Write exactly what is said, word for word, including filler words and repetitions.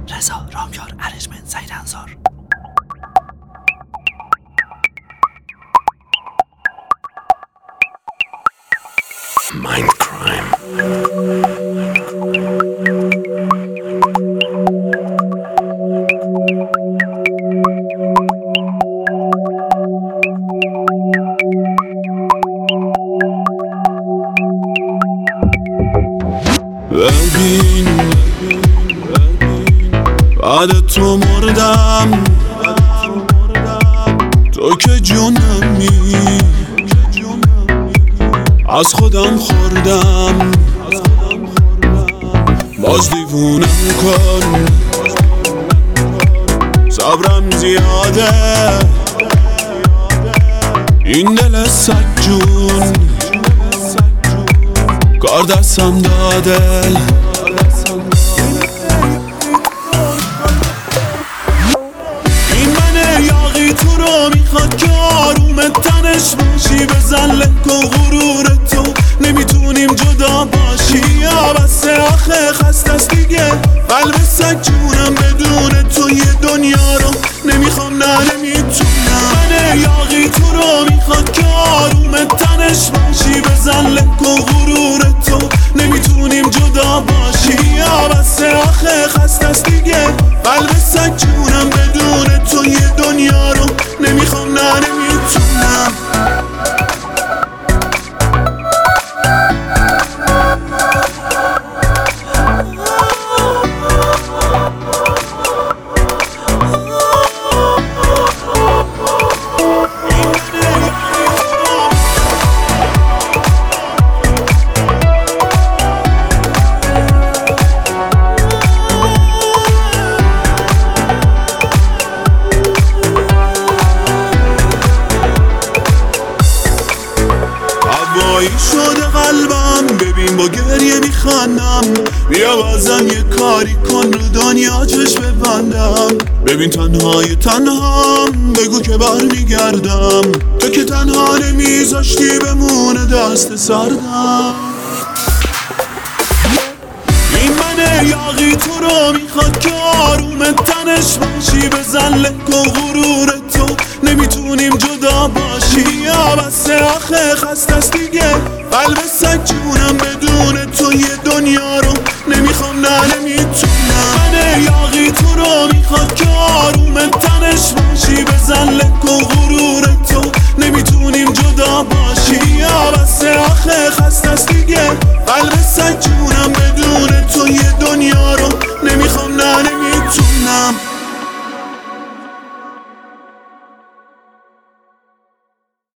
رضا راکار، ارجمند، سعید انصار. Mind crime. ببین بعد تو مردم، تو که جونمی، از خودم خوردم، باز دیوونم کن، صبرم زیاده، این دل سجون کار دستم داده. این من یاقی تو رو میخواد که آروم تنش باشی، بزن لک و غرور تو نمیتونیم جدا باشی، یا بسه آخه خسته است دیگه قلب سجونم، بدون تو یه دنیا رو نمیخوام، نه نمیتونم. من یاقی تو رو میخواد که آروم تنش باشی، بزن لک و غرور تو نمیتونیم جدا باشی، یا بسه آخه خسته است دیگه قلب سجونم، بدون تو یه دنیا رو نمیخوام، نه نمیتونم. شده قلبم، ببین با گریه میخندم، بیا بازم یه کاری کن رو دنیا چشم ببندم، ببین تنهای تنهام، بگو که برمیگردم، تو که تنها نمیذاشتی بمونه دست سردم. این من یاقی تو رو میخواد که آروم تنش باشی، بزن لک و غرور تو نمیتونیم جدا باشی، یا بسه آخه خسته است دیگه قلب سجونم، بدون تو یه دنیا رو